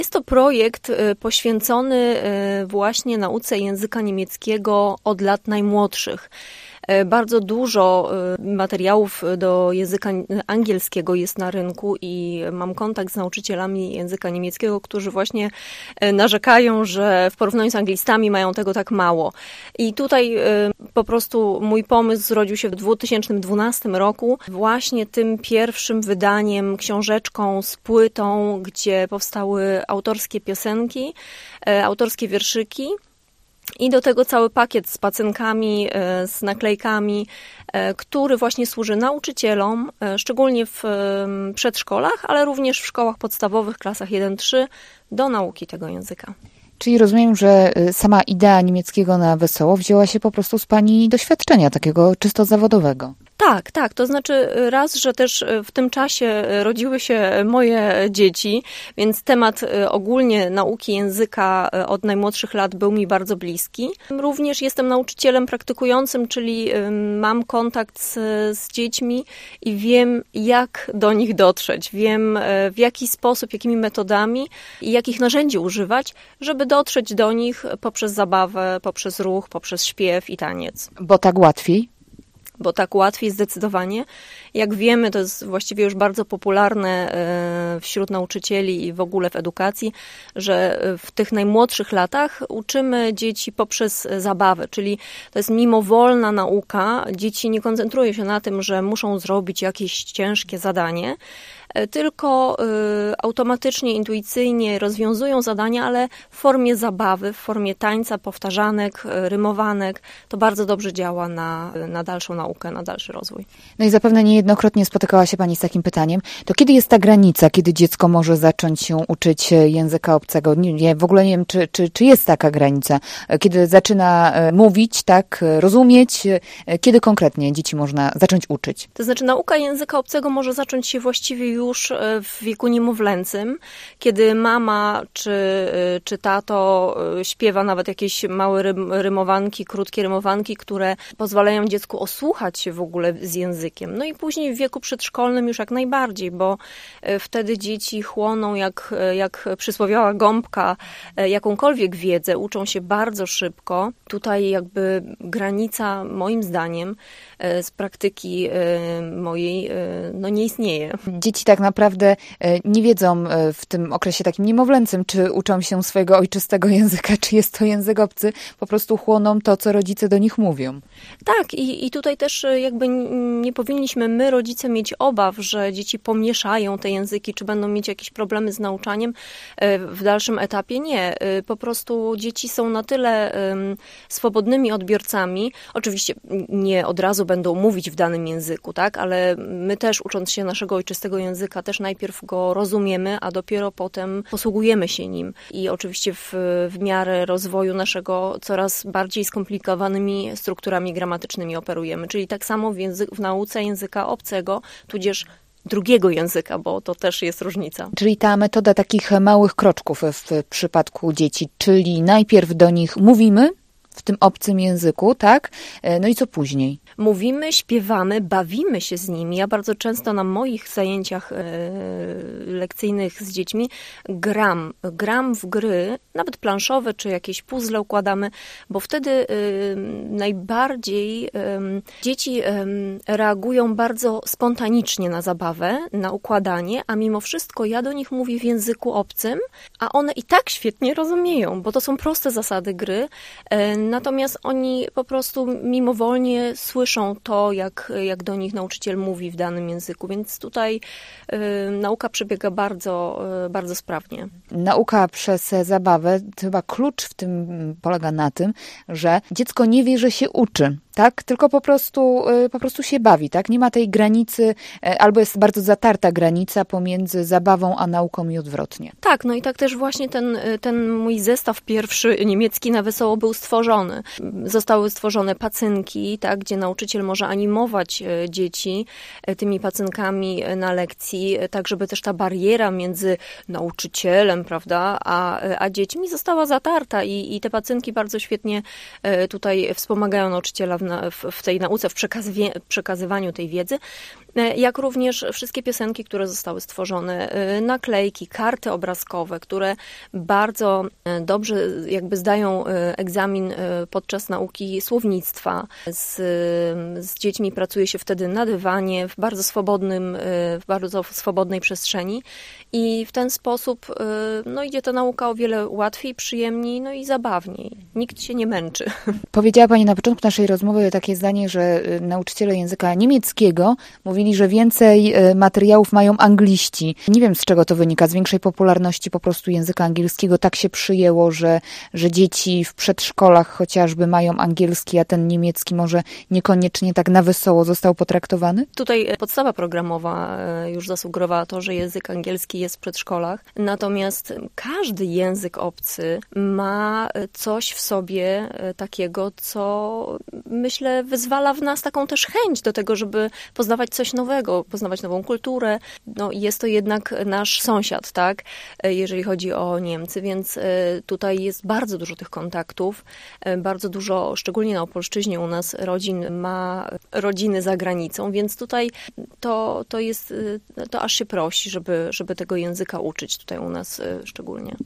Jest to projekt poświęcony właśnie nauce języka niemieckiego od lat najmłodszych. Bardzo dużo materiałów do języka angielskiego jest na rynku i mam kontakt z nauczycielami języka niemieckiego, którzy właśnie narzekają, że w porównaniu z anglistami mają tego tak mało. I tutaj po prostu mój pomysł zrodził się w 2012 roku właśnie tym pierwszym wydaniem, książeczką z płytą, gdzie powstały autorskie piosenki, autorskie wierszyki. I do tego cały pakiet z pacynkami, z naklejkami, który właśnie służy nauczycielom, szczególnie w przedszkolach, ale również w szkołach podstawowych, klasach 1-3, do nauki tego języka. Czyli rozumiem, że sama idea niemieckiego na wesoło wzięła się po prostu z Pani doświadczenia takiego czysto zawodowego. Tak. To znaczy raz, że też w tym czasie rodziły się moje dzieci, więc temat ogólnie nauki języka od najmłodszych lat był mi bardzo bliski. Również jestem nauczycielem praktykującym, czyli mam kontakt z dziećmi i wiem, jak do nich dotrzeć. Wiem, w jaki sposób, jakimi metodami i jakich narzędzi używać, żeby dotrzeć do nich poprzez zabawę, poprzez ruch, poprzez śpiew i taniec. Bo tak łatwiej? Bo tak łatwiej zdecydowanie. Jak wiemy, to jest właściwie już bardzo popularne wśród nauczycieli i w ogóle w edukacji, że w tych najmłodszych latach uczymy dzieci poprzez zabawę, czyli to jest mimowolna nauka. Dzieci nie koncentrują się na tym, że muszą zrobić jakieś ciężkie zadanie, tylko automatycznie, intuicyjnie rozwiązują zadania, ale w formie zabawy, w formie tańca, powtarzanek, rymowanek. To bardzo dobrze działa na dalszą naukę, na dalszy rozwój. No i zapewne niejednokrotnie spotykała się Pani z takim pytaniem. To kiedy jest ta granica, kiedy dziecko może zacząć się uczyć języka obcego? Ja w ogóle nie wiem, czy jest taka granica. Kiedy zaczyna mówić, tak, rozumieć, kiedy konkretnie dzieci można zacząć uczyć? To znaczy nauka języka obcego może zacząć się właściwie już w wieku niemowlęcym, kiedy mama czy tato śpiewa nawet jakieś małe rymowanki, krótkie rymowanki, które pozwalają dziecku osłuchać się w ogóle z językiem. No i później w wieku przedszkolnym już jak najbardziej, bo wtedy dzieci chłoną jak przysłowiowa gąbka jakąkolwiek wiedzę, uczą się bardzo szybko. Tutaj jakby granica, moim zdaniem, z praktyki mojej, no nie istnieje. Dzieci tak naprawdę nie wiedzą w tym okresie takim niemowlęcym, czy uczą się swojego ojczystego języka, czy jest to język obcy, po prostu chłoną to, co rodzice do nich mówią. Tak, i tutaj też jakby nie powinniśmy my, rodzice, mieć obaw, że dzieci pomieszają te języki, czy będą mieć jakieś problemy z nauczaniem w dalszym etapie. Nie, po prostu dzieci są na tyle swobodnymi odbiorcami. Oczywiście nie od razu będą mówić w danym języku, tak, ale my też, ucząc się naszego ojczystego języka, też najpierw go rozumiemy, a dopiero potem posługujemy się nim. I oczywiście w miarę rozwoju naszego coraz bardziej skomplikowanymi strukturami gramatycznymi operujemy. Czyli tak samo w nauce języka obcego, tudzież drugiego języka, bo to też jest różnica. Czyli ta metoda takich małych kroczków w przypadku dzieci, czyli najpierw do nich mówimy w tym obcym języku, tak? No i co później? Mówimy, śpiewamy, bawimy się z nimi. Ja bardzo często na moich zajęciach lekcyjnych z dziećmi gram w gry, nawet planszowe, czy jakieś puzzle układamy, bo wtedy najbardziej dzieci reagują bardzo spontanicznie na zabawę, na układanie, a mimo wszystko ja do nich mówię w języku obcym, a one i tak świetnie rozumieją, bo to są proste zasady gry, natomiast oni po prostu mimowolnie słyszą to, jak do nich nauczyciel mówi w danym języku, więc tutaj nauka przebiega bardzo, bardzo sprawnie. Nauka przez zabawę, chyba klucz w tym polega na tym, że dziecko nie wie, że się uczy, tak? Tylko po prostu się bawi, tak? Nie ma tej granicy, albo jest bardzo zatarta granica pomiędzy zabawą a nauką i odwrotnie. Tak, no i tak też właśnie ten mój zestaw pierwszy niemiecki na wesoło był stworzony. Zostały stworzone pacynki, tak, gdzie nauczyciel może animować dzieci tymi pacynkami na lekcji, tak żeby też ta bariera między nauczycielem, prawda, a dziećmi została zatarta i te pacynki bardzo świetnie tutaj wspomagają nauczyciela w tej nauce, w przekazywaniu tej wiedzy, jak również wszystkie piosenki, które zostały stworzone, naklejki, karty obrazkowe, które bardzo dobrze jakby zdają egzamin podczas nauki słownictwa. Z dziećmi pracuje się wtedy na dywanie, w bardzo swobodnej przestrzeni i w ten sposób idzie ta nauka o wiele łatwiej, przyjemniej, i zabawniej. Nikt się nie męczy. Powiedziała Pani na początku naszej rozmowy takie zdanie, że nauczyciele języka niemieckiego mówili, że więcej materiałów mają angliści. Nie wiem, z czego to wynika, z większej popularności po prostu języka angielskiego. Tak się przyjęło, że dzieci w przedszkolach chociażby mają angielski, a ten niemiecki może niekoniecznie tak na wesoło został potraktowany? Tutaj podstawa programowa już zasugerowała to, że język angielski jest w przedszkolach. Natomiast każdy język obcy ma coś w sobie takiego, co myślę wyzwala w nas taką też chęć do tego, żeby poznawać coś nowego, poznawać nową kulturę. Jest to jednak nasz sąsiad, tak? Jeżeli chodzi o Niemcy, więc tutaj jest bardzo dużo tych kontaktów, bardzo dużo, szczególnie na Opolszczyźnie u nas rodzin ma rodziny za granicą, więc tutaj to aż się prosi, żeby tego języka uczyć tutaj u nas szczególnie.